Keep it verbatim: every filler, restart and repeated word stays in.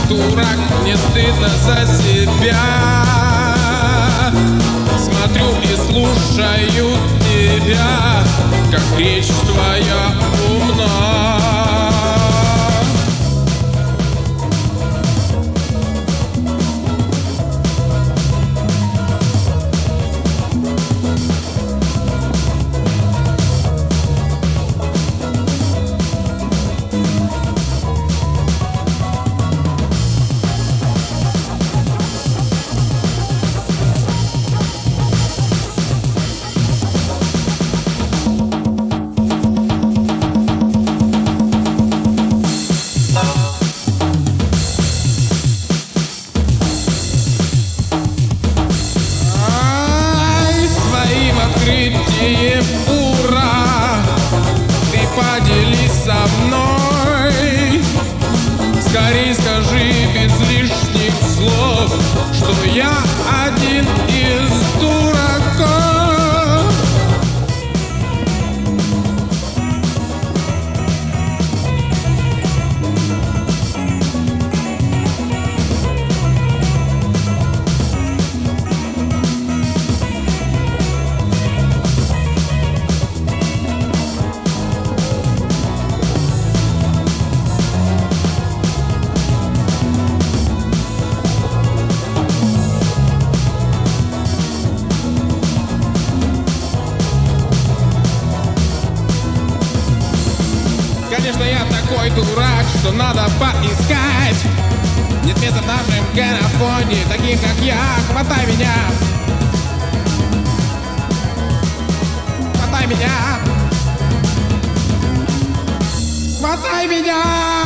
дурак, мне стыдно за себя. Смотрю и слушаю тебя, как речь твоя умна. Ура! Ты поделись со мной. Скорей скажи без лишних слов, что я один из дураков. Конечно, я такой дурак, что надо поискать. Нет места в нашем генофонде таких, как я. Хватай меня, хватай меня, хватай меня.